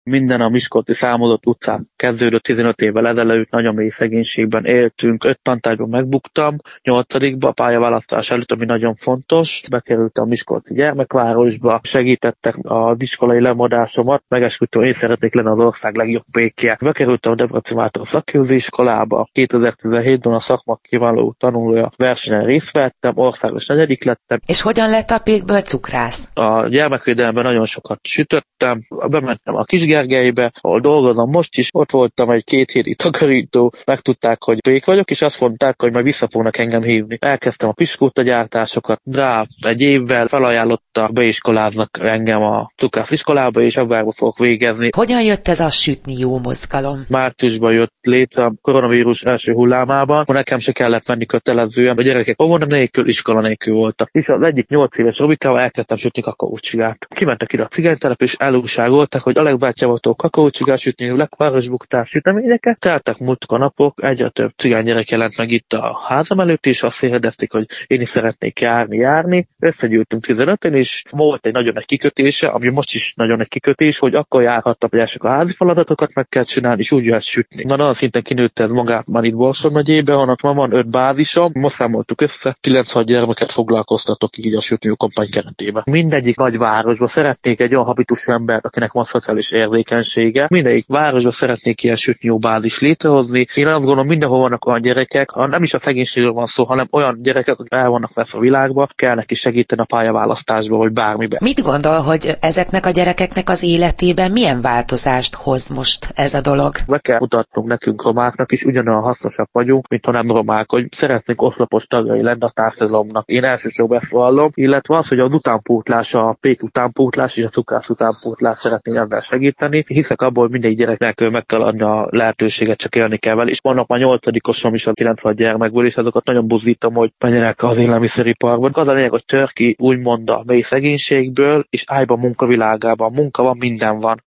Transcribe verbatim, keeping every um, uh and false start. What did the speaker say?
Minden a miskolci Számodott utcán kezdődött tizenöt évvel ezelőtt, nagyon mély szegénységben éltünk, öt tantárgyban megbuktam, nyolcadikba a pályaválasztás előtt, ami nagyon fontos, bekerültem a miskolci gyermekvárosba, segítettek az iskolai lemadásomat, megesküdtem, én szeretnék lenni az ország legjobb békje. Bekerültem a Debrecen Márton szakképző iskolába, kétezer-tizenhétben a szakma kiváló tanulója versenyen részt vettem, országos negyedik lettem. És hogyan lett a pékből cukrász? A gyermekvédelemben nagyon sokat sütöttem, bementem a Kisgergelybe, ahol dolgozom most is, ott voltam egy két héti takarító, megtudták, hogy pék vagyok, és azt mondták, hogy majd vissza fognak engem hívni. Elkezdtem a piskóta gyártásokat, rá egy évvel felajánlotta, beiskoláznak engem a cukrász iskolába, és abban fogok végezni. Hogyan jött ez a sütni jó mozgalom? Márciusban jött létre a koronavírus első hullámában, akkor nekem se kellett menni kötelezően, a gyerekek óvona nélkül, iskola nélkül voltak. És az egyik nyolc éves Robikával elkezdtem sütni kakaócsigát. Kimentek ide a cigánytelep, és elújságolták, hogy Aleg bátyávától kakaócsigát sütni, lekvárosbuktár süteményeket. Teltek múltak a napok, egyre több cigány gyerek jelent meg itt a házam előtt, és azt kérdezték, hogy én is szeretnék járni, járni. Összegyűltünk tizenöten, és volt egy nagyon nagy kikötése, ami most is nagyon nagy kikötés, hogy akkor járhattam, hogy elsők a házi feladatokat meg kell csinálni, és úgy jöhet sütni. Na, nagyon szinten kinőtt ez magát már itt Borsod megyébe, annak ma van öt bázisom, most számoltuk össze, kilencven gyermeket foglalkoztatok így a sütnió kampány keretében. Mindegyik nagy városba szeretnék egy olyan habitusú embert, akinek van szociális érzékenysége. Mindegyik városba szeretnék ilyen sütnió bázis létrehozni. Én azt gondolom, mindenhol vannak olyan gyerekek, nem is a szegénységről van szó, hanem olyan gyerekek, akik el vannak vesz a világba, kell neki segíteni a pályaválasztásba, vagy bármiben. Mit gondol, hogy ezeknek a gyerekeknek az életében milyen változást hoz most ez a dolog? Be kell mutatnunk nekünk romáknak is, ugyanolyan hasznosak vagyunk, mint ha nem romák, hogy szeretnénk oszlopos tagjai lenni a társadalomnak. Én elsősorban ezt vallom, illetve az, hogy az utánpótlás, a pék utánpótlás és a cukrász utánpótlás szeretnék ebben segíteni. Hiszek abból, hogy mindegy gyereknek meg kell adni a lehetőséget, csak élni kell vele. És vannak már nyolcadikosom is a kilencven gyermekből, és azokat nagyon buzdítom, hogy menjenek az élelmiszeriparban. Az a lényeg, hogy tör ki úgymond a mély szegénységből, és állj be a munkavilágában. Munka van, minden van.